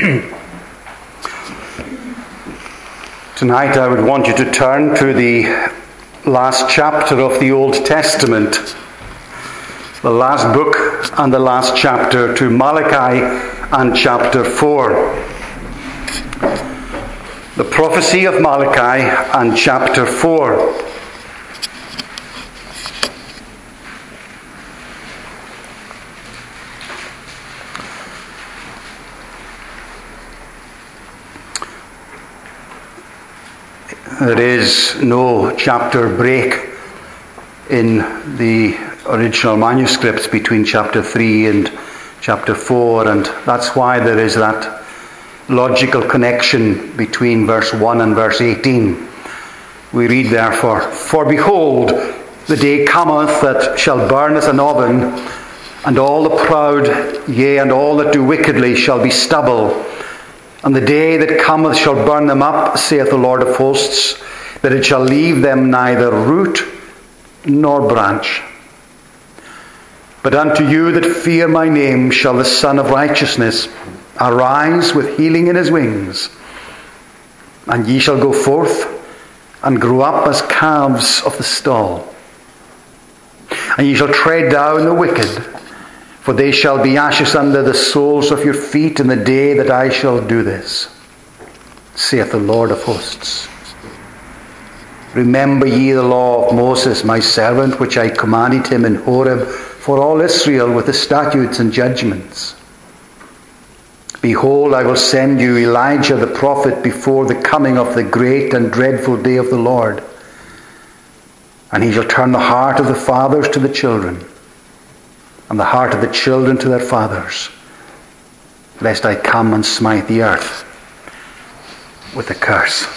Tonight I would want you to turn to the last chapter of the Old Testament, the last book and the last chapter, to Malachi and chapter 4. The prophecy of Malachi and chapter 4. There is no chapter break in the original manuscripts between chapter 3 and chapter 4, and that's why there is that logical connection between verse 1 and verse 18. We read therefore, "For behold, the day cometh that shall burn as an oven, and all the proud, yea, and all that do wickedly shall be stubble. And the day that cometh shall burn them up, saith the Lord of hosts, that it shall leave them neither root nor branch. But unto you that fear my name shall the Son of Righteousness arise with healing in his wings. And ye shall go forth and grow up as calves of the stall. And ye shall tread down the wicked, for they shall be ashes under the soles of your feet in the day that I shall do this, saith the Lord of hosts. Remember ye the law of Moses, my servant, which I commanded him in Horeb for all Israel with the statutes and judgments. Behold, I will send you Elijah the prophet before the coming of the great and dreadful day of the Lord. And he shall turn the heart of the fathers to the children, and the heart of the children to their fathers, lest I come and smite the earth with a curse."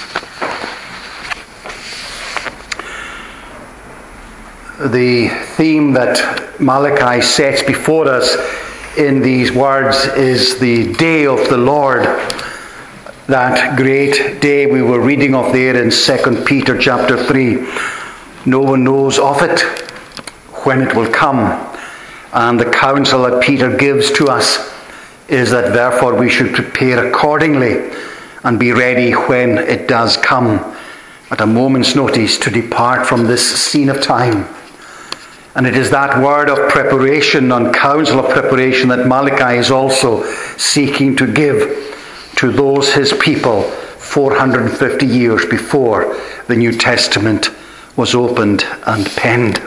The theme that Malachi sets before us in these words is the day of the Lord. That great day we were reading of there in 2 Peter chapter 3. No one knows of it, when it will come. And the counsel that Peter gives to us is that therefore we should prepare accordingly and be ready when it does come, at a moment's notice, to depart from this scene of time. And it is that word of preparation and counsel of preparation that Malachi is also seeking to give to those his people 450 years before the New Testament was opened and penned.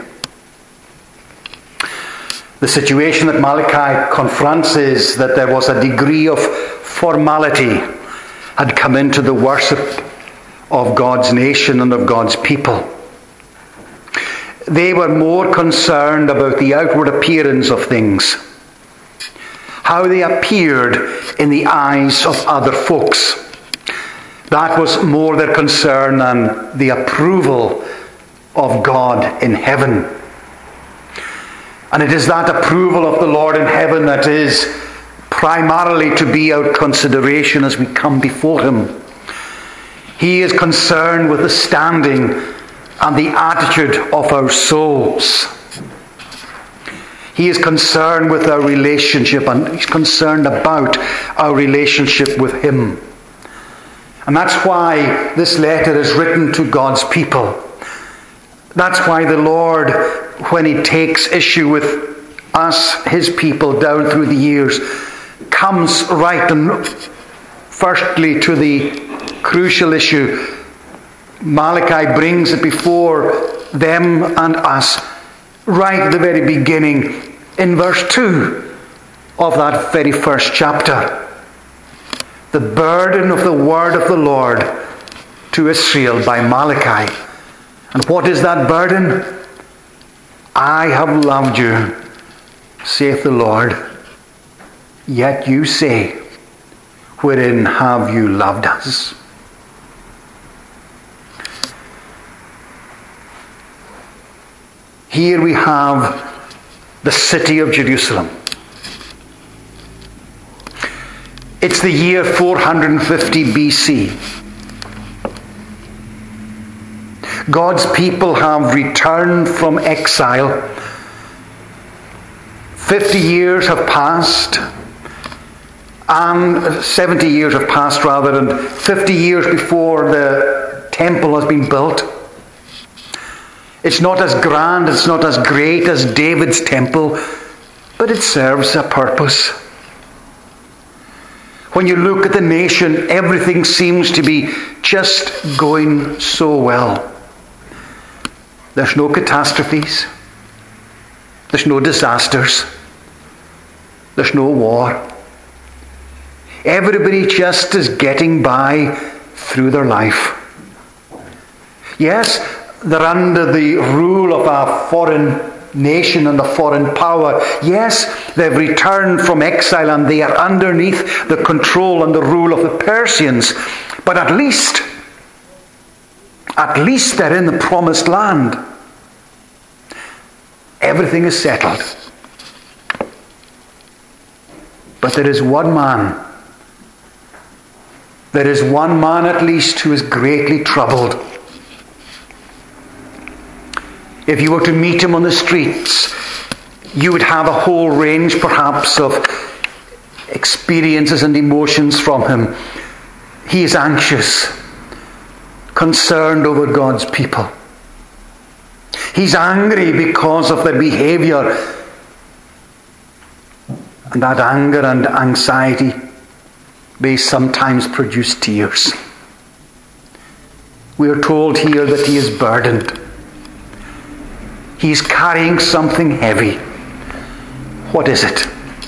The situation that Malachi confronts is that there was a degree of formality had come into the worship of God's nation and of God's people. They were more concerned about the outward appearance of things, how they appeared in the eyes of other folks. That was more their concern than the approval of God in heaven. And it is that approval of the Lord in heaven that is primarily to be our consideration as we come before him. He is concerned with the standing and the attitude of our souls. He is concerned with our relationship, and he's concerned about our relationship with him. And that's why this letter is written to God's people. That's why the Lord, when he takes issue with us, his people, down through the years, comes right and firstly to the crucial issue. Malachi brings it before them and us right at the very beginning in verse 2 of that very first chapter. The burden of the word of the Lord to Israel by Malachi. And what is that burden? I have loved you, saith the Lord. Yet you say, wherein have you loved us? Here we have the city of Jerusalem. It's the year 450 BC. God's people have returned from exile. 50 years have passed, And 70 years have passed rather, and 50 years before the temple has been built. It's not as grand, it's not as great as David's temple, but it serves a purpose. When you look at the nation, everything seems to be just going so well. There's no catastrophes. There's no disasters. There's no war. Everybody just is getting by through their life. Yes, they're under the rule of a foreign nation and a foreign power. Yes, they've returned from exile and they are underneath the control and the rule of the Persians. But at least they're in the promised land. Everything is settled. But there is one man at least who is greatly troubled. If you were to meet him on the streets, you would have a whole range perhaps of experiences and emotions from him. He is anxious, concerned over God's people. He's angry because of their behavior. And that anger and anxiety may sometimes produce tears. We are told here that he is burdened. He's carrying something heavy. What is it?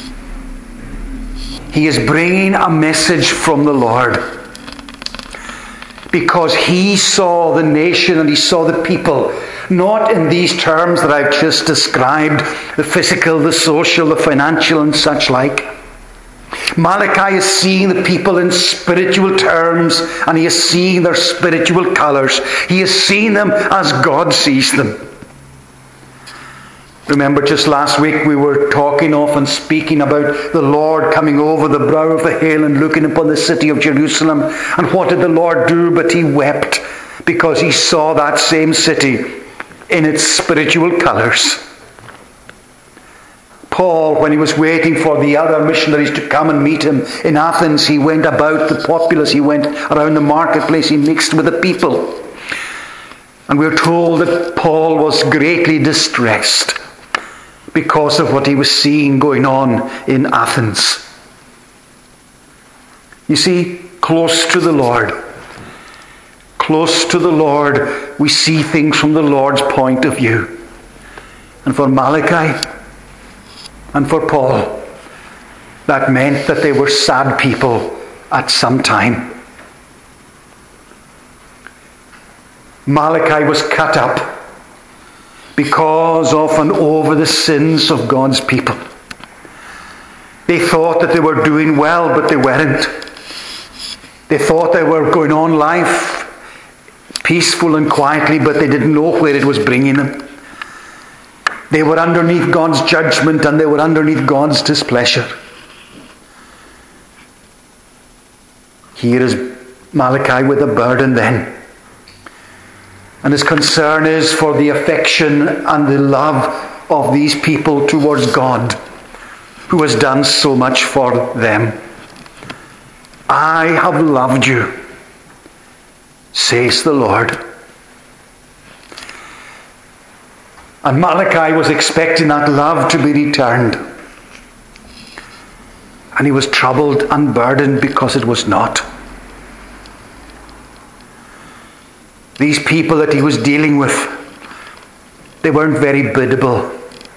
He is bringing a message from the Lord. Because he saw the nation and he saw the people, not in these terms that I've just described, the physical, the social, the financial and such like. Malachi is seeing the people in spiritual terms, and he is seeing their spiritual colours. He is seeing them as God sees them. Remember, just last week we were talking of and speaking about the Lord coming over the brow of the hill and looking upon the city of Jerusalem. And what did the Lord do? But he wept because he saw that same city in its spiritual colours. Paul, when he was waiting for the other missionaries to come and meet him in Athens, he went about the populace, he went around the marketplace, he mixed with the people. And we're told that Paul was greatly distressed because of what he was seeing going on in Athens. You see, close to the Lord, we see things from the Lord's point of view. And for Malachi and for Paul, that meant that they were sad people at some time. Malachi was cut up because of and over the sins of God's people. They thought that they were doing well, but they weren't. They thought they were going on life peaceful and quietly, but they didn't know where it was bringing them. They were underneath God's judgment and they were underneath God's displeasure. Here is Malachi with a burden then. And his concern is for the affection and the love of these people towards God, who has done so much for them. I have loved you, says the Lord. And Malachi was expecting that love to be returned. And he was troubled and burdened because it was not. These people that he was dealing with, they weren't very biddable.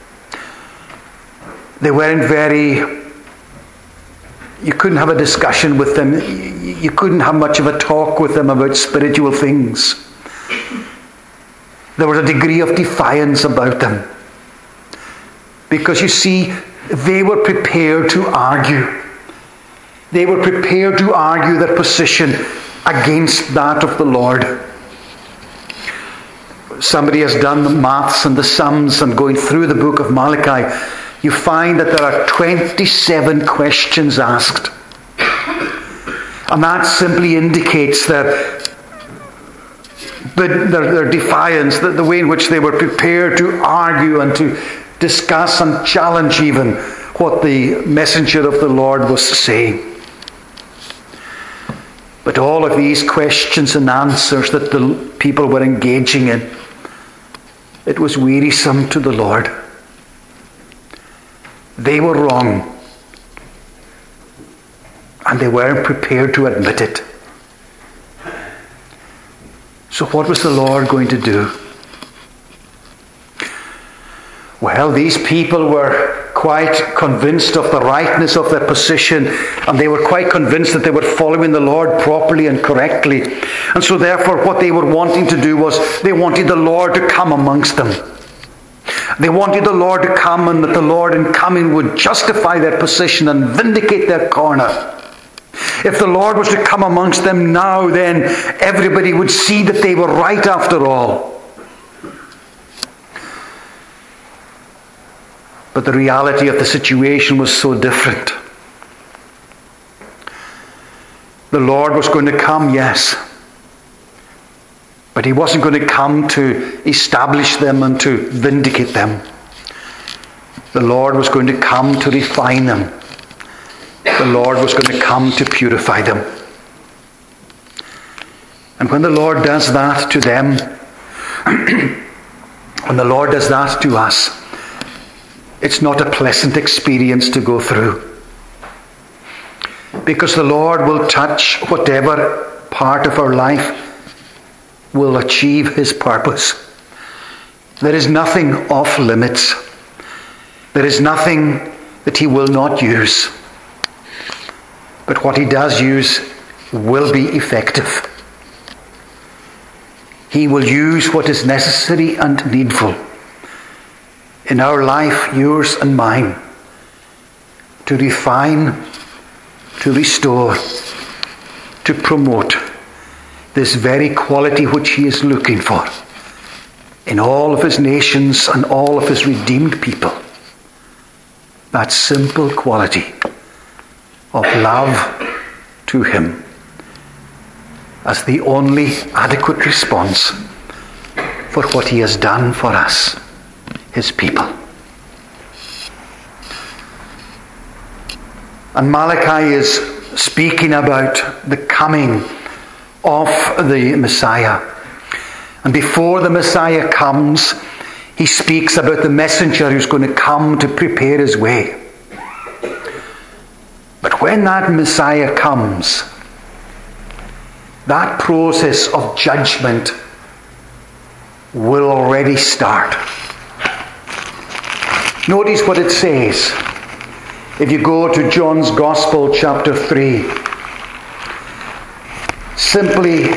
They weren't very... You couldn't have a discussion with them. You couldn't have much of a talk with them about spiritual things. There was a degree of defiance about them. Because you see, they were prepared to argue. They were prepared to argue their position against that of the Lord. Somebody has done the maths and the sums, and going through the book of Malachi, you find that there are 27 questions asked. And that simply indicates their defiance, the way in which they were prepared to argue and to discuss and challenge even what the messenger of the Lord was saying. But all of these questions and answers that the people were engaging in, it was wearisome to the Lord. They were wrong, and they weren't prepared to admit it. So what was the Lord going to do? Well, these people were quite convinced of the rightness of their position, and they were quite convinced that they were following the Lord properly and correctly. And so therefore what they were wanting to do was they wanted the Lord to come amongst them. They wanted the Lord to come, and that the Lord in coming would justify their position and vindicate their corner. If the Lord was to come amongst them now, then everybody would see that they were right after all. But the reality of the situation was so different. The Lord was going to come, yes. But he wasn't going to come to establish them and to vindicate them. The Lord was going to come to refine them. The Lord was going to come to purify them. And when the Lord does that to them, when the Lord does that to us, it's not a pleasant experience to go through. Because the Lord will touch whatever part of our life will achieve his purpose. There is nothing off limits. There is nothing that he will not use. But what he does use will be effective. He will use what is necessary and needful in our life, yours and mine, to refine, to restore, to promote this very quality which he is looking for in all of his nations and all of his redeemed people. That simple quality of love to him as the only adequate response for what he has done for us, his people. And Malachi is speaking about the coming of the Messiah. And before the Messiah comes, he speaks about the messenger who's going to come to prepare his way. But when that Messiah comes, that process of judgment will already start. Notice what it says. If you go to John's Gospel, chapter 3, simply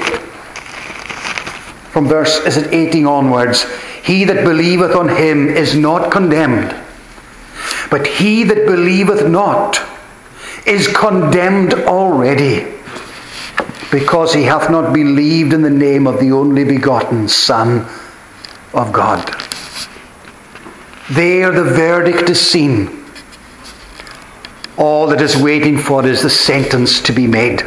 from verse 18 onwards, he that believeth on him is not condemned, but he that believeth not is condemned already, because he hath not believed in the name of the only begotten Son of God. There the verdict is seen. All that is waiting for is the sentence to be made.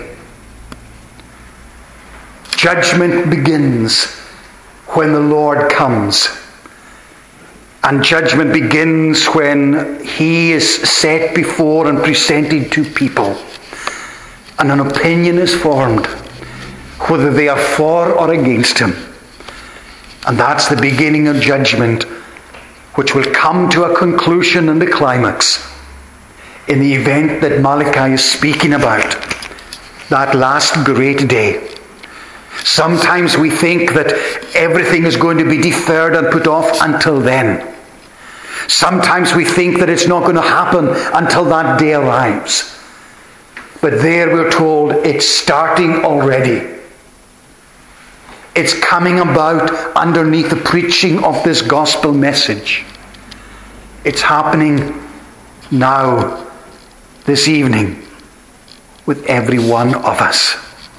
Judgment begins when the Lord comes. And judgment begins when he is set before and presented to people. And an opinion is formed, whether they are for or against him. And that's the beginning of judgment, which will come to a conclusion and a climax in the event that Malachi is speaking about, that last great day. Sometimes we think that everything is going to be deferred and put off until then. Sometimes we think that it's not going to happen until that day arrives. But there we're told it's starting already. It's coming about underneath the preaching of this gospel message. It's happening now, this evening, with every one of us.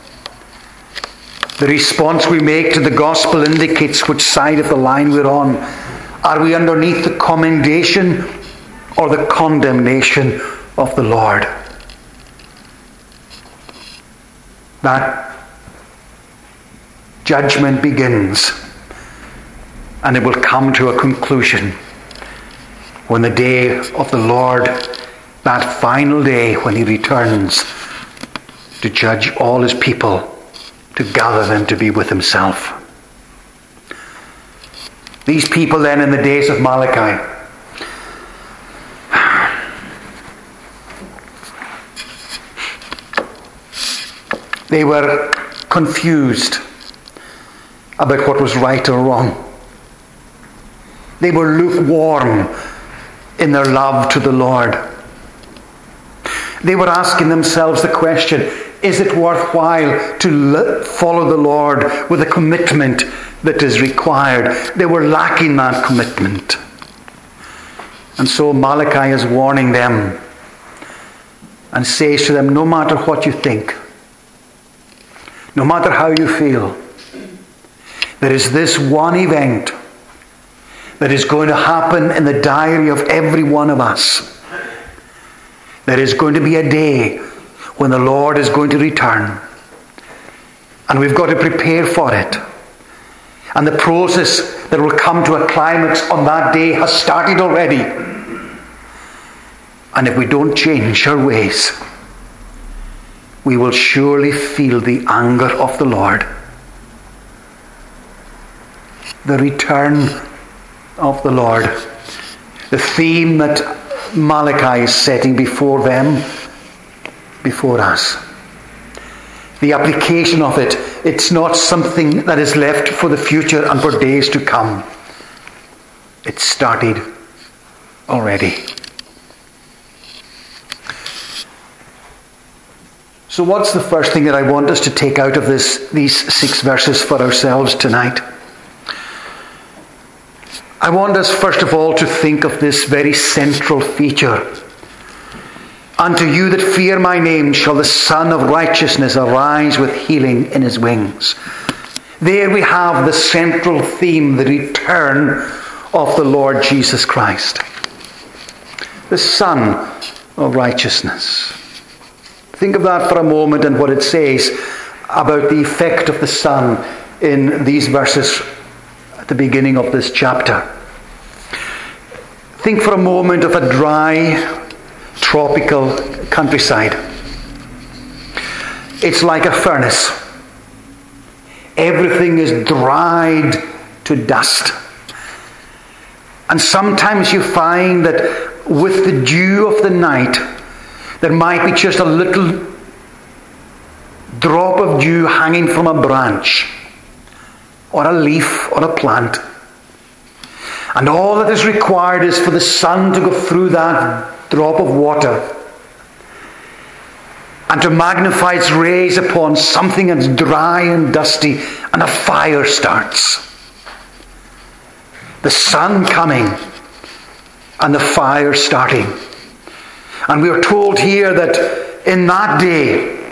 The response we make to the gospel indicates which side of the line we're on. Are we underneath the commendation or the condemnation of the Lord? That judgment begins, and it will come to a conclusion when the day of the Lord, that final day when he returns to judge all his people, to gather them to be with himself. These people then in the days of Malachi, they were confused about what was right or wrong. They were lukewarm in their love to the Lord. They were asking themselves the question, is it worthwhile to follow the Lord with a commitment that is required? They were lacking that commitment. And so Malachi is warning them and says to them, no matter what you think, no matter how you feel, there is this one event that is going to happen in the diary of every one of us. There is going to be a day when the Lord is going to return. And we've got to prepare for it. And the process that will come to a climax on that day has started already. And if we don't change our ways, we will surely feel the anger of the Lord. The return of the Lord. The theme that Malachi is setting before them, before us. The application of it, it's not something that is left for the future and for days to come. It started already. So what's the first thing that I want us to take out of these 6 verses for ourselves tonight? I want us first of all to think of this very central feature. Unto you that fear my name shall the Son of Righteousness arise with healing in his wings. There we have the central theme, the return of the Lord Jesus Christ. The Son of Righteousness. Think of that for a moment and what it says about the effect of the sun in these verses at the beginning of this chapter. Think for a moment of a dry, tropical countryside. It's like a furnace. Everything is dried to dust. And sometimes you find that with the dew of the night, there might be just a little drop of dew hanging from a branch, or a leaf, or a plant. And all that is required is for the sun to go through that drop of water and to magnify its rays upon something that's dry and dusty, and a fire starts. The sun coming and the fire starting. And we are told here that in that day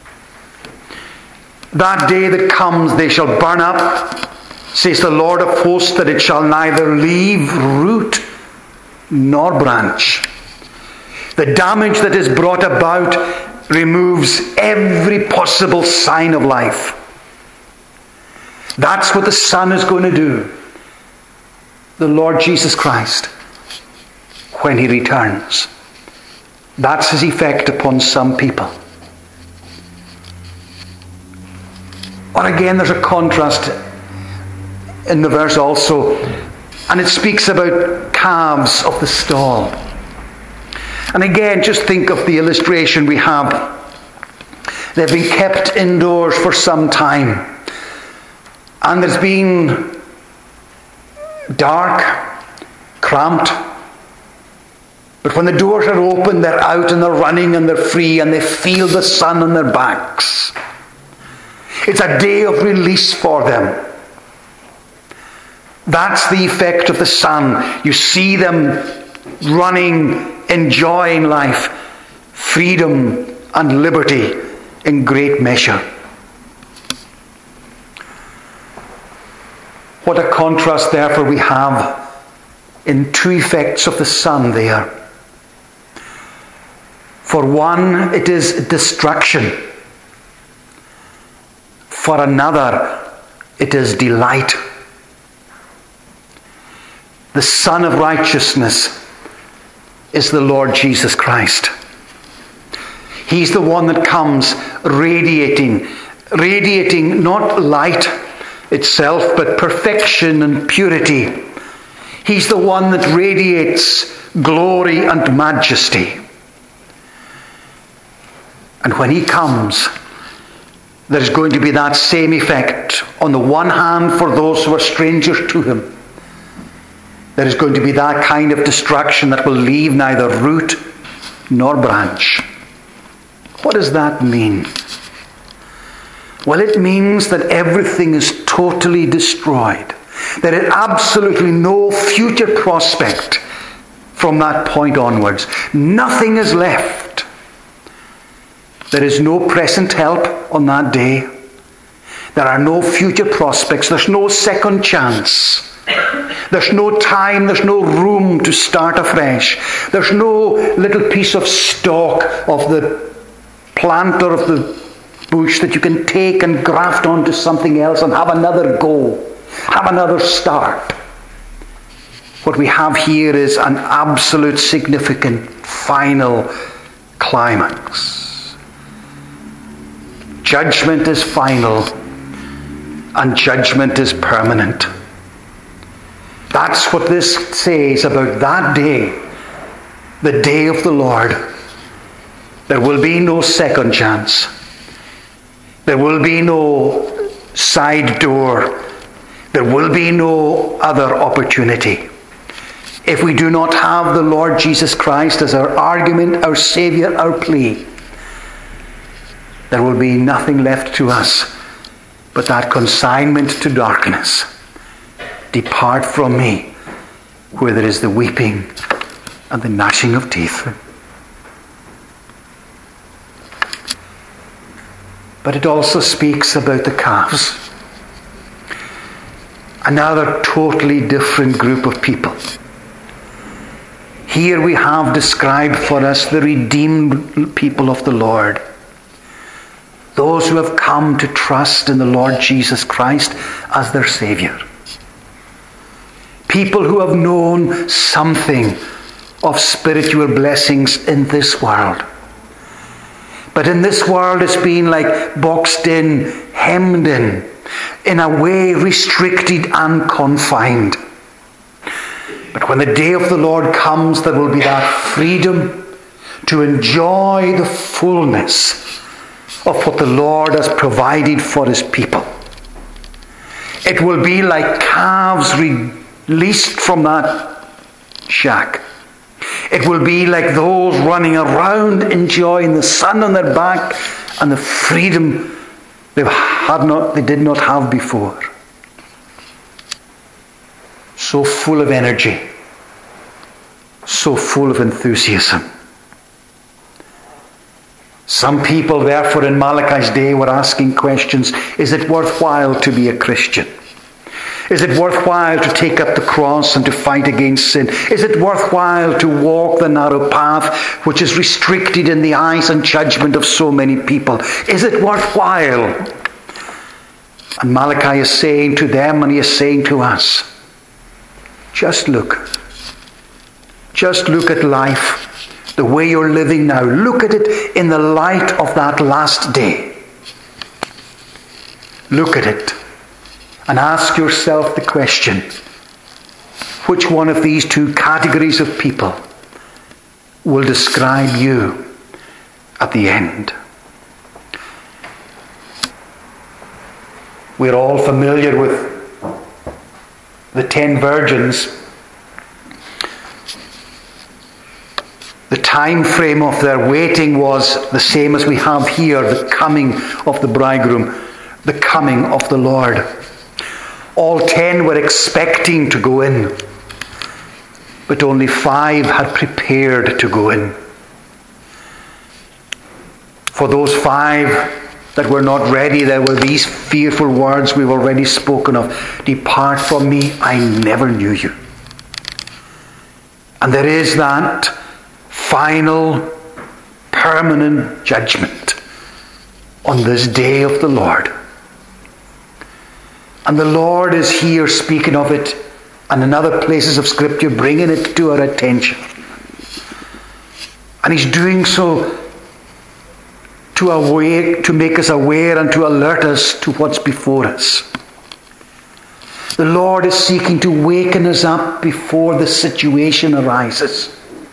that comes, they shall burn up, says the Lord of hosts, that it shall neither leave root nor branch. The damage that is brought about removes every possible sign of life. That's what the Son is going to do. The Lord Jesus Christ, when he returns. That's his effect upon some people. Or again, there's a contrast in the verse also, and it speaks about calves of the stall. And again, just think of the illustration we have. They've been kept indoors for some time, and there's been dark, cramped. But when the doors are open, they're out and they're running and they're free and they feel the sun on their backs. It's a day of release for them. That's the effect of the sun. You see them running, enjoying life, freedom and liberty in great measure. What a contrast therefore we have in 2 effects of the sun there. For one, it is destruction. For another, it is delight. The Son of Righteousness is the Lord Jesus Christ. He's the one that comes radiating not light itself, but perfection and purity. He's the one that radiates glory and majesty. And when he comes, there's going to be that same effect. On the one hand, for those who are strangers to him, there is going to be that kind of destruction that will leave neither root nor branch. What does that mean? Well, it means that everything is totally destroyed. There is absolutely no future prospect from that point onwards. Nothing is left. There is no present help on that day. There are no future prospects. There's no second chance. There's no time. There's no room to start afresh. There's no little piece of stalk of the plant or of the bush that you can take and graft onto something else and have another go. Have another start. What we have here is an absolute, significant, final climax. Judgment is final, and judgment is permanent. That's what this says about that day, the day of the Lord. There will be no second chance. There will be no side door. There will be no other opportunity. If we do not have the Lord Jesus Christ as our argument, our Saviour, our plea, there will be nothing left to us but that consignment to darkness. Depart from me, where there is the weeping and the gnashing of teeth. But it also speaks about the calves. Another totally different group of people. Here we have described for us the redeemed people of the Lord. Those who have come to trust in the Lord Jesus Christ as their Saviour. People who have known something of spiritual blessings in this world. But in this world it's been like boxed in, hemmed in a way restricted and confined. But when the day of the Lord comes, there will be that freedom to enjoy the fullness of what the Lord has provided for his people. It will be like calves released from that shack. It will be like those running around enjoying the sun on their back and the freedom they did not have before. So full of energy, so full of enthusiasm. Some people, therefore, in Malachi's day were asking questions. Is it worthwhile to be a Christian? Is it worthwhile to take up the cross and to fight against sin? Is it worthwhile to walk the narrow path which is restricted in the eyes and judgment of so many people? Is it worthwhile? And Malachi is saying to them, and he is saying to us, just look. Just look at life, the way you're living now. Look at it in the light of that last day. Look at it and ask yourself the question, which one of these two categories of people will describe you at the end? We're all familiar with the 10 virgins. The time frame of their waiting was the same as we have here, the coming of the bridegroom, the coming of the Lord. All 10 were expecting to go in, but only 5 had prepared to go in. For those 5 that were not ready, there were these fearful words we've already spoken of. Depart from me, I never knew you. And there is that final, permanent judgment on this day of the Lord. And the Lord is here speaking of it, and in other places of Scripture bringing it to our attention. And he's doing so to make us aware and to alert us to what's before us. The Lord is seeking to waken us up before the situation arises.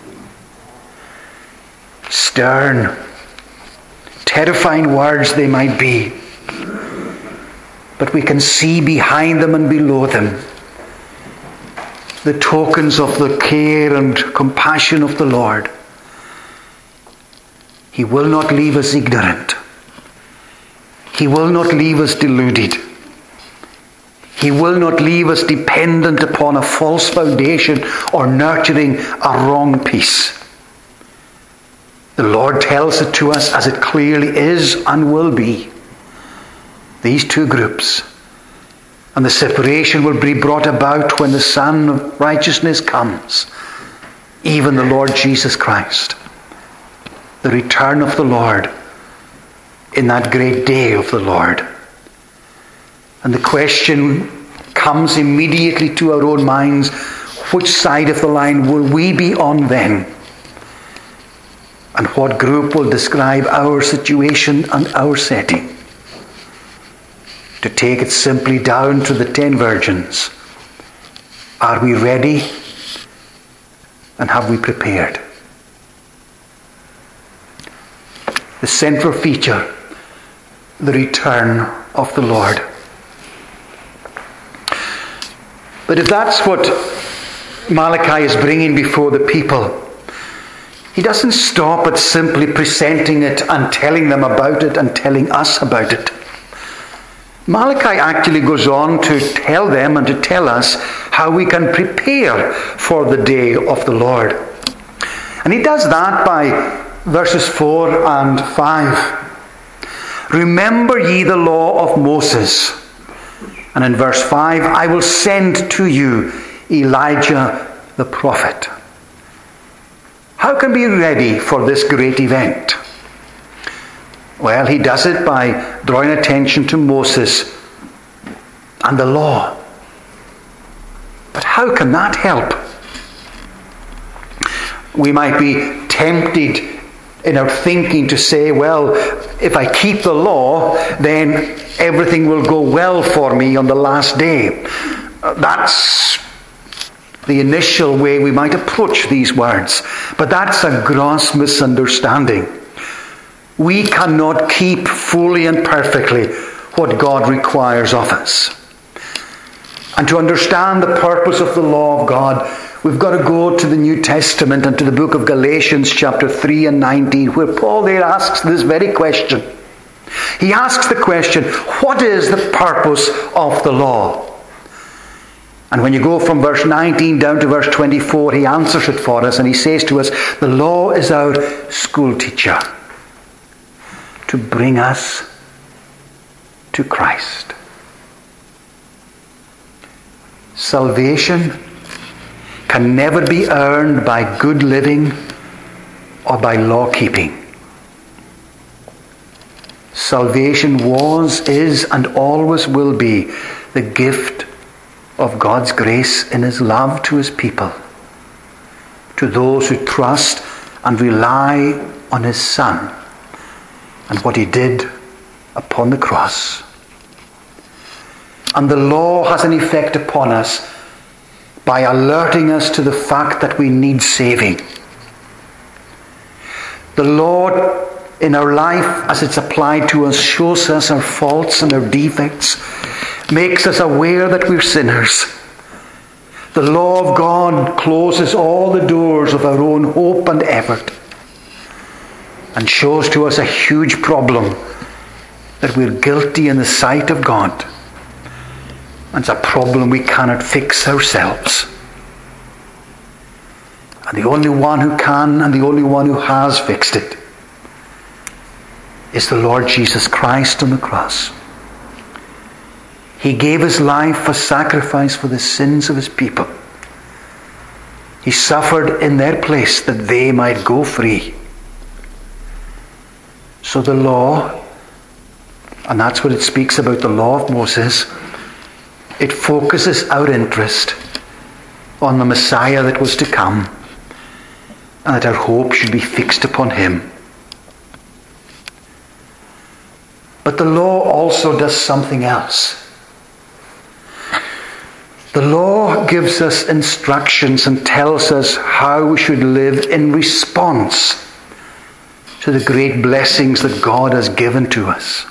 Stern, terrifying words they might be, but we can see behind them and below them the tokens of the care and compassion of the Lord. He will not leave us ignorant. He will not leave us deluded. He will not leave us dependent upon a false foundation or nurturing a wrong peace. The Lord tells it to us as it clearly is and will be. These two groups. And the separation will be brought about when the Son of Righteousness comes. Even the Lord Jesus Christ. The return of the Lord in that great day of the Lord. And the question comes immediately to our own minds, which side of the line will we be on then? And what group will describe our situation and our setting? To take it simply down to the 10 virgins. Are we ready? And have we prepared? The central feature, the return of the Lord. But if that's what Malachi is bringing before the people, he doesn't stop at simply presenting it and telling them about it and telling us about it. Malachi actually goes on to tell them and to tell us how we can prepare for the day of the Lord. And he does that by verses 4 and 5. Remember ye the law of Moses. And in verse 5, I will send to you Elijah the prophet. How can we be ready for this great event? Well, he does it by drawing attention to Moses and the law. But how can that help? We might be tempted in our thinking to say, well, if I keep the law, then everything will go well for me on the last day. That's the initial way we might approach these words. But that's a gross misunderstanding. We cannot keep fully and perfectly what God requires of us. And to understand the purpose of the law of God, we've got to go to the New Testament and to the book of Galatians chapter 3 and 19, where Paul there asks this very question. He asks the question, what is the purpose of the law? And when you go from verse 19 down to verse 24, he answers it for us and he says to us, the law is our school teacher to bring us to Christ. Salvation can never be earned by good living or by law keeping. Salvation was, is, and always will be the gift of God's grace in His love to His people, to those who trust and rely on His Son and what He did upon the cross. And the law has an effect upon us by alerting us to the fact that we need saving. The law in our life, as it's applied to us, shows us our faults and our defects, makes us aware that we're sinners. The law of God closes all the doors of our own hope and effort and shows to us a huge problem, that we're guilty in the sight of God. And it's a problem we cannot fix ourselves. And the only one who can and the only one who has fixed it is the Lord Jesus Christ on the cross. He gave His life a sacrifice for the sins of His people. He suffered in their place that they might go free. So the law, and that's what it speaks about, the law of Moses, it focuses our interest on the Messiah that was to come, and that our hope should be fixed upon Him. But the law also does something else. The law gives us instructions and tells us how we should live in response to the great blessings that God has given to us.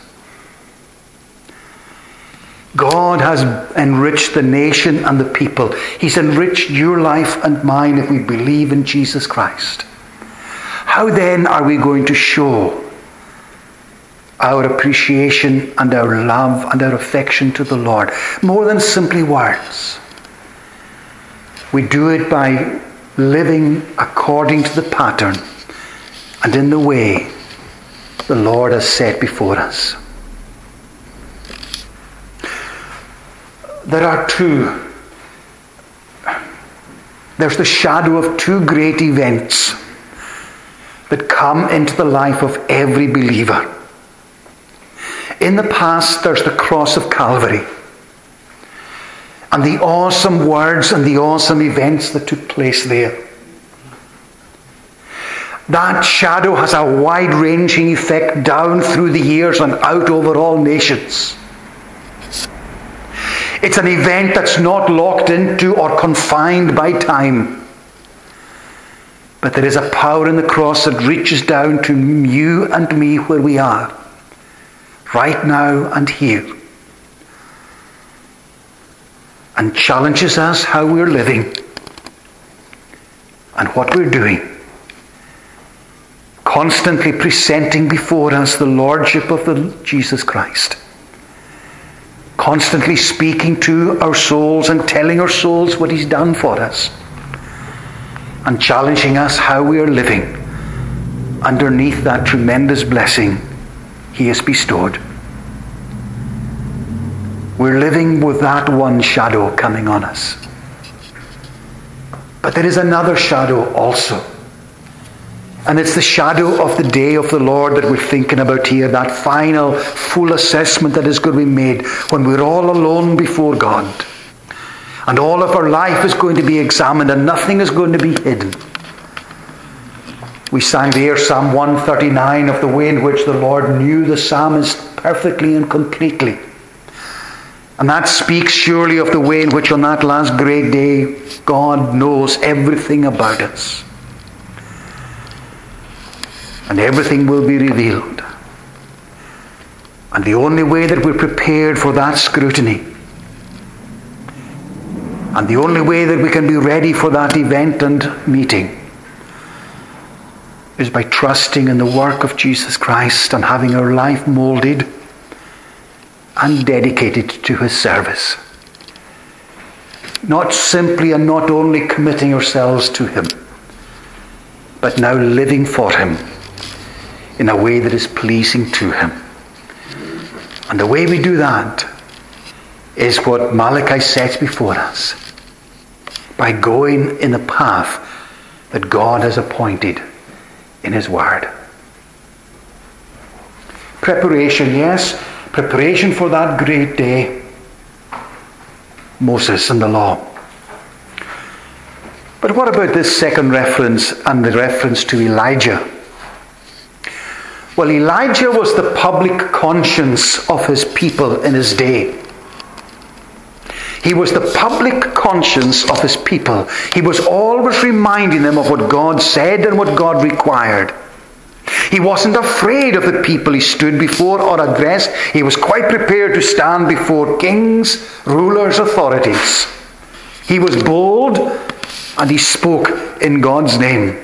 God has enriched the nation and the people. He's enriched your life and mine if we believe in Jesus Christ. How then are we going to show our appreciation and our love and our affection to the Lord? More than simply words. We do it by living according to the pattern and in the way the Lord has set before us. There's the shadow of two great events that come into the life of every believer. In the past, there's the cross of Calvary and the awesome words and the awesome events that took place there. That shadow has a wide-ranging effect down through the years and out over all nations. It's an event that's not locked into or confined by time. But there is a power in the cross that reaches down to you and me where we are, right now and here, and challenges us how we're living and what we're doing, constantly presenting before us the Lordship of Jesus Christ. Constantly speaking to our souls and telling our souls what He's done for us. And challenging us how we are living underneath that tremendous blessing He has bestowed. We're living with that one shadow coming on us. But there is another shadow also. And it's the shadow of the day of the Lord that we're thinking about here, that final full assessment that is going to be made when we're all alone before God. And all of our life is going to be examined and nothing is going to be hidden. We sang there Psalm 139 of the way in which the Lord knew the psalmist perfectly and completely. And that speaks surely of the way in which on that last great day God knows everything about us. And everything will be revealed. And the only way that we're prepared for that scrutiny, and the only way that we can be ready for that event and meeting, is by trusting in the work of Jesus Christ and having our life molded and dedicated to His service. Not simply and not only committing ourselves to Him, but now living for Him in a way that is pleasing to Him. And the way we do that is what Malachi sets before us, by going in the path that God has appointed in His Word. Preparation, yes, preparation for that great day, Moses and the law. But what about this second reference and the reference to Elijah? Well, Elijah was the public conscience of his people in his day. He was the public conscience of his people. He was always reminding them of what God said and what God required. He wasn't afraid of the people he stood before or addressed. He was quite prepared to stand before kings, rulers, authorities. He was bold and he spoke in God's name.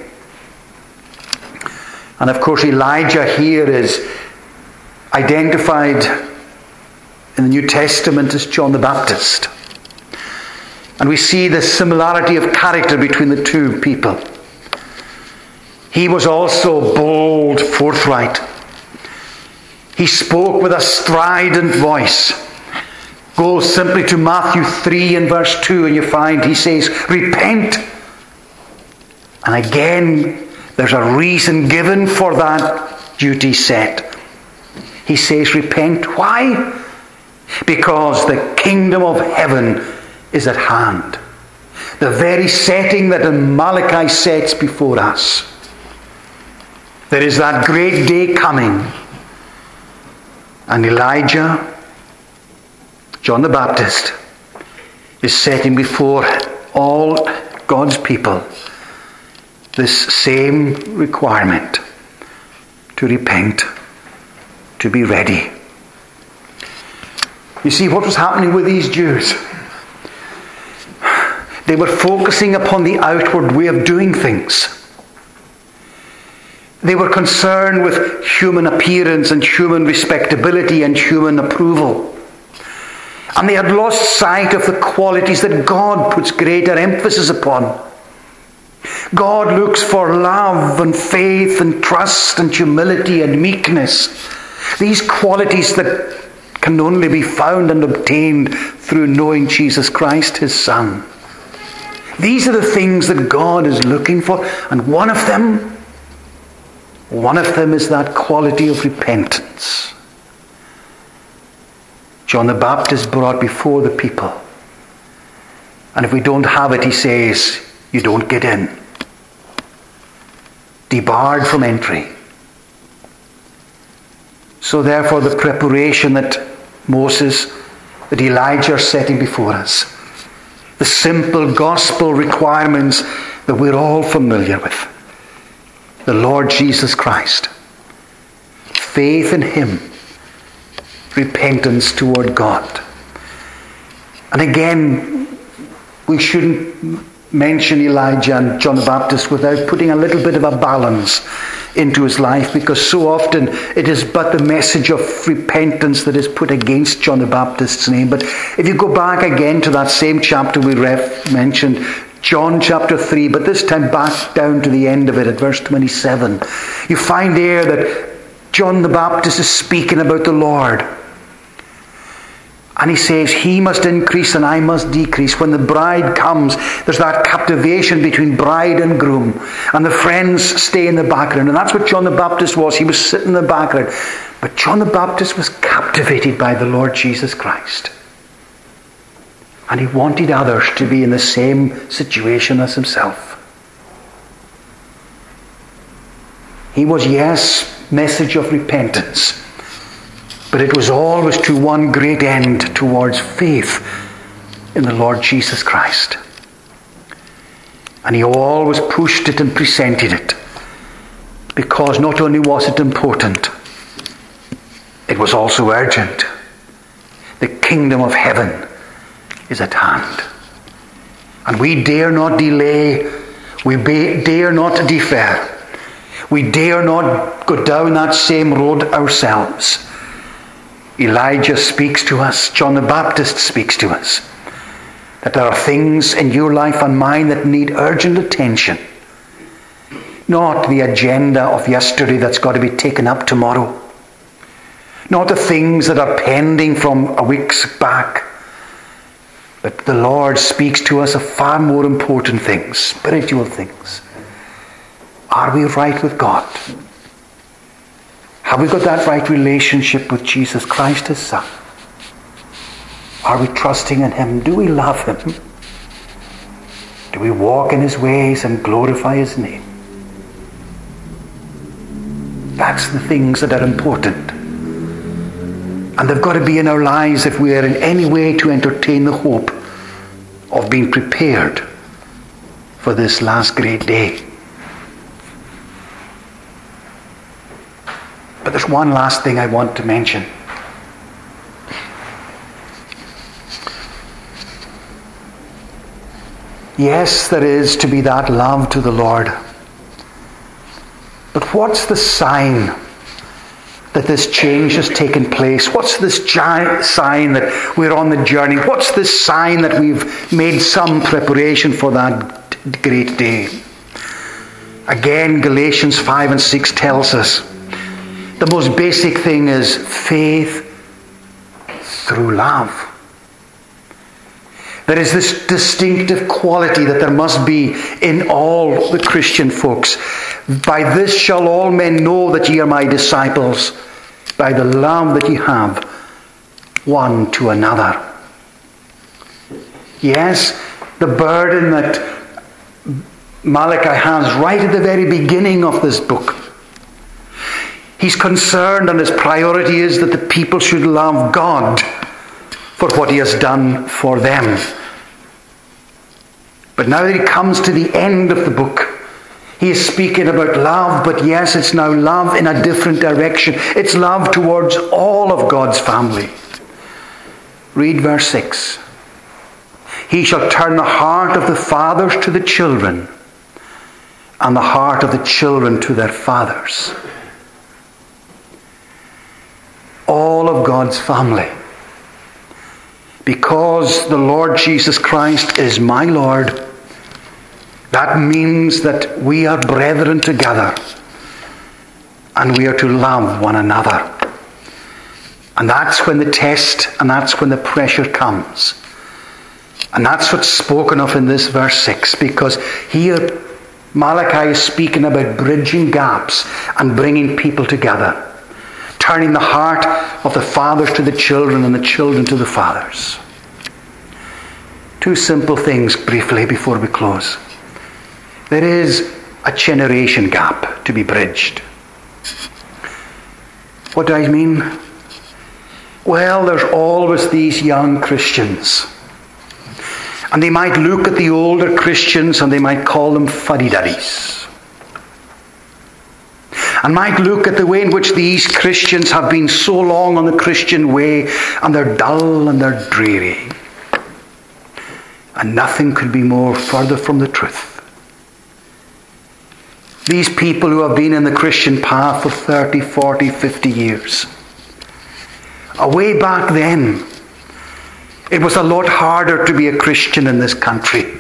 And of course, Elijah here is identified in the New Testament as John the Baptist. And we see the similarity of character between the two people. He was also bold, forthright. He spoke with a strident voice. Go simply to Matthew 3 and verse 2 and you find he says, repent. And again, there's a reason given for that duty set. He says, repent. Why? Because the kingdom of heaven is at hand. The very setting that Malachi sets before us. There is that great day coming And Elijah, John the Baptist, is setting before all God's people this same requirement: to repent, to be ready. You see, what was happening with these Jews? They were focusing upon the outward way of doing things. They were concerned with human appearance and human respectability and human approval. And they had lost sight of the qualities that God puts greater emphasis upon. God looks for love and faith and trust and humility and meekness. These qualities that can only be found and obtained through knowing Jesus Christ, his Son. These are the things that God is looking for. And one of them is that quality of repentance. John the Baptist brought before the people. And if we don't have it, he says, you don't get in. Debarred from entry. So therefore the preparation that Elijah are setting before us, the simple gospel requirements that we're all familiar with. The Lord Jesus Christ. Faith in him. Repentance toward God. And again, we shouldn't mention Elijah and John the Baptist without putting a little bit of a balance into his life, because so often it is but the message of repentance that is put against John the Baptist's name. But if you go back again to that same chapter we mentioned, John chapter 3, but this time back down to the end of it at verse 27, you find there that John the Baptist is speaking about the Lord. And he says, he must increase and I must decrease. When the bride comes, there's that captivation between bride and groom. And the friends stay in the background. And that's what John the Baptist was. He was sitting in the background. But John the Baptist was captivated by the Lord Jesus Christ. And he wanted others to be in the same situation as himself. He was, yes, message of repentance. But it was always to one great end, towards faith in the Lord Jesus Christ. And he always pushed it and presented it, because not only was it important, it was also urgent. The kingdom of heaven is at hand. And we dare not delay, we dare not defer, we dare not go down that same road ourselves. Elijah speaks to us, John the Baptist speaks to us, that there are things in your life and mine that need urgent attention. Not the agenda of yesterday that's got to be taken up tomorrow. Not the things that are pending from a week's back. But the Lord speaks to us of far more important things, spiritual things. Are we right with God? Have we got that right relationship with Jesus Christ, his Son? Are we trusting in him? Do we love him? Do we walk in his ways and glorify his name? That's the things that are important. And they've got to be in our lives if we are in any way to entertain the hope of being prepared for this last great day. But there's one last thing I want to mention. Yes, there is to be that love to the Lord. But what's the sign that this change has taken place? What's this sign that we're on the journey? What's this sign that we've made some preparation for that great day? Again, Galatians 5 and 6 tells us the most basic thing is faith through love. There is this distinctive quality that there must be in all the Christian folks. By this shall all men know that ye are my disciples, by the love that ye have one to another. Yes, the burden that Malachi has right at the very beginning of this book. He's concerned, and his priority is that the people should love God for what he has done for them. But now that he comes to the end of the book, he is speaking about love, but yes, it's now love in a different direction. It's love towards all of God's family. Read verse 6. He shall turn the heart of the fathers to the children, and the heart of the children to their fathers. All of God's family. Because the Lord Jesus Christ is my Lord, that means that we are brethren together, and we are to love one another. And that's when the test and that's when the pressure comes. And that's what's spoken of in this verse 6, because here Malachi is speaking about bridging gaps and bringing people together. Turning the heart of the fathers to the children and the children to the fathers. Two simple things briefly before we close. There is a generation gap to be bridged. What do I mean? Well, there's always these young Christians. And they might look at the older Christians and they might call them fuddy-duddies. And might look at the way in which these Christians have been so long on the Christian way, and they're dull and they're dreary. And nothing could be more further from the truth. These people who have been in the Christian path for 30, 40, 50 years. Way back then, it was a lot harder to be a Christian in this country.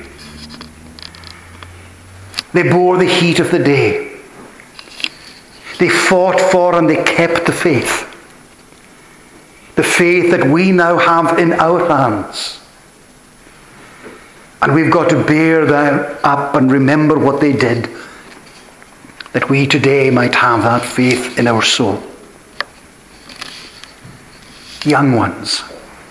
They bore the heat of the day. They fought for and they kept the faith. The faith that we now have in our hands. And we've got to bear that up and remember what they did, that we today might have that faith in our soul. Young ones.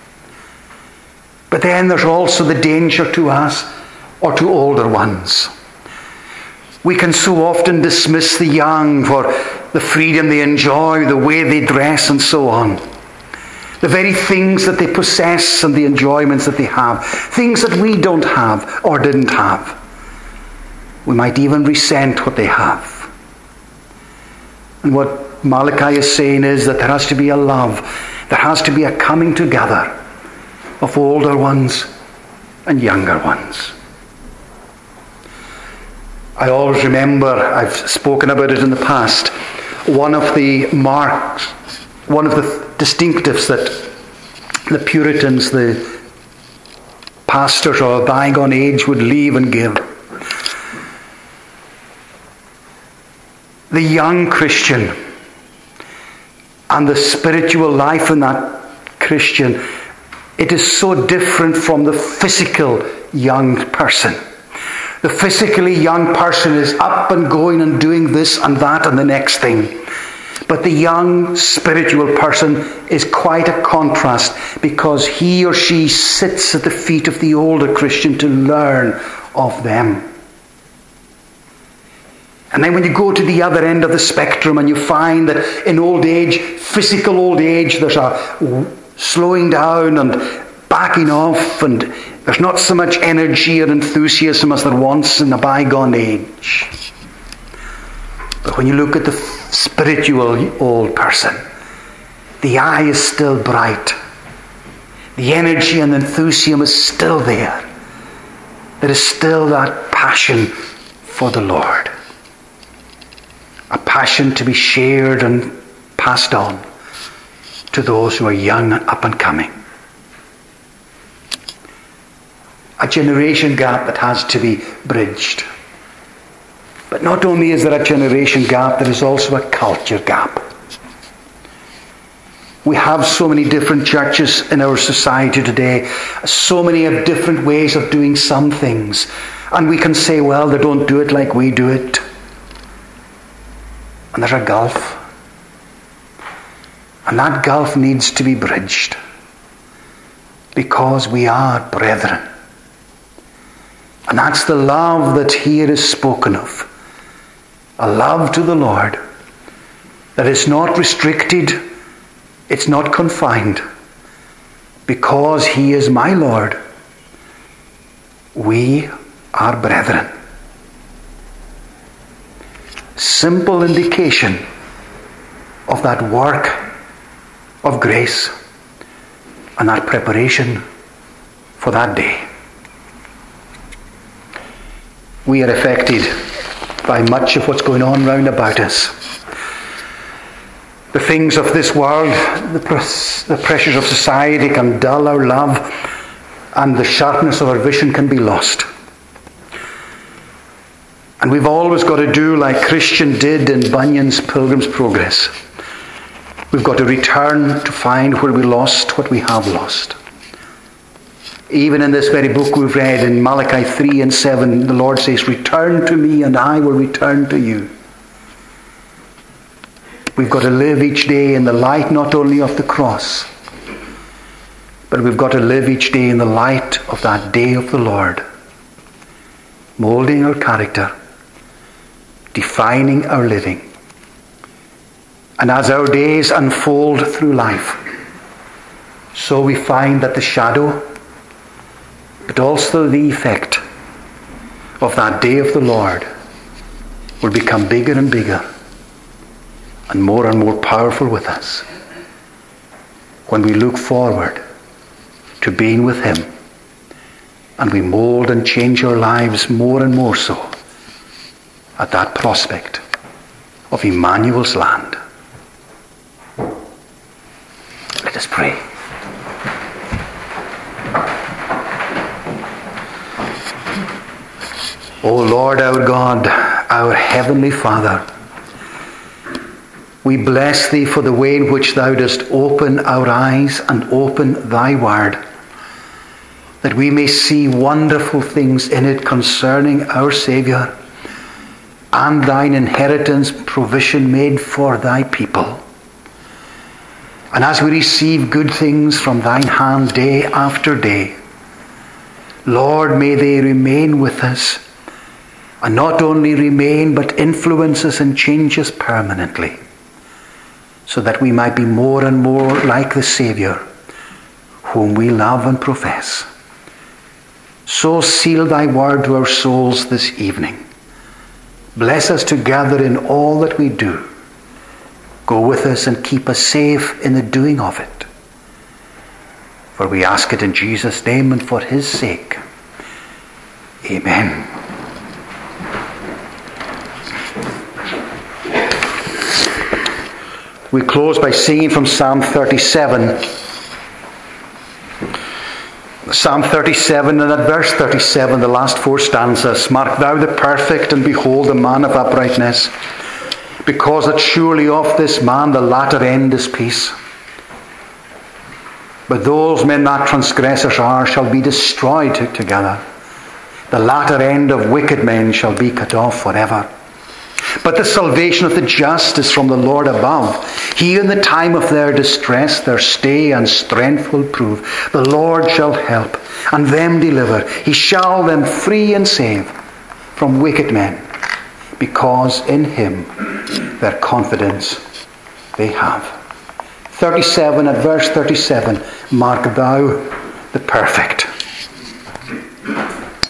But then there's also the danger to us, or to older ones. We can so often dismiss the young for the freedom they enjoy, the way they dress and so on. The very things that they possess and the enjoyments that they have. Things that we don't have or didn't have. We might even resent what they have. And what Malachi is saying is that there has to be a love. There has to be a coming together of older ones and younger ones. I always remember, I've spoken about it in the past, one of the marks, one of the distinctives that the Puritans, the pastors of a bygone age would leave and give. The young Christian and the spiritual life in that Christian, it is so different from the physical young person. The physically young person is up and going and doing this and that and the next thing. But the young spiritual person is quite a contrast, because he or she sits at the feet of the older Christian to learn of them. And then when you go to the other end of the spectrum and you find that in old age, physical old age, there's a slowing down and backing off, and there's not so much energy or enthusiasm as there once in the bygone age. But when you look at the spiritual old person, the eye is still bright. The energy and enthusiasm is still there. There is still that passion for the Lord. A passion to be shared and passed on to those who are young and up and coming. A generation gap that has to be bridged. But not only is there a generation gap, there is also a culture gap. We have so many different churches in our society today, so many of different ways of doing some things. And we can say, well, they don't do it like we do it. And there's a gulf. And that gulf needs to be bridged. Because we are brethren. And that's the love that here is spoken of. A love to the Lord. that it's not restricted, it's not confined. Because he is my Lord, we are brethren. Simple indication of that work of grace and that preparation for that day. We are affected by much of what's going on round about us. The things of this world, the pressures of society can dull our love, and the sharpness of our vision can be lost. And we've always got to do like Christian did in Bunyan's Pilgrim's Progress. We've got to return to find where we lost what we have lost. Even in this very book we've read in Malachi 3 and 7, the Lord says, "Return to me and I will return to you." We've got to live each day in the light not only of the cross, but we've got to live each day in the light of that day of the Lord, molding our character, defining our living. And as our days unfold through life, so we find that the shadow, but also the effect of that day of the Lord will become bigger and bigger and more powerful with us when we look forward to being with him, and we mold and change our lives more and more so at that prospect of Emmanuel's land. Let us pray. O Lord our God, our heavenly Father, we bless thee for the way in which thou dost open our eyes and open thy word, that we may see wonderful things in it concerning our Saviour and thine inheritance provision made for thy people. And as we receive good things from thine hand day after day, Lord, may they remain with us, and not only remain, but influence us and change us permanently, so that we might be more and more like the Saviour, whom we love and profess. So seal thy word to our souls this evening. Bless us together in all that we do. Go with us and keep us safe in the doing of it. For we ask it in Jesus' name and for his sake. Amen. We close by singing from Psalm 37. Psalm 37 and at verse 37, the last four stanzas. Mark thou the perfect, and behold the man of uprightness, because that surely of this man the latter end is peace. But those men that transgressors are shall be destroyed together. The latter end of wicked men shall be cut off forever. But the salvation of the just is from the Lord above. He in the time of their distress their stay and strength will prove. The Lord shall help and them deliver. He shall them free and save from wicked men, because in him their confidence they have. 37 at verse 37, mark thou the perfect.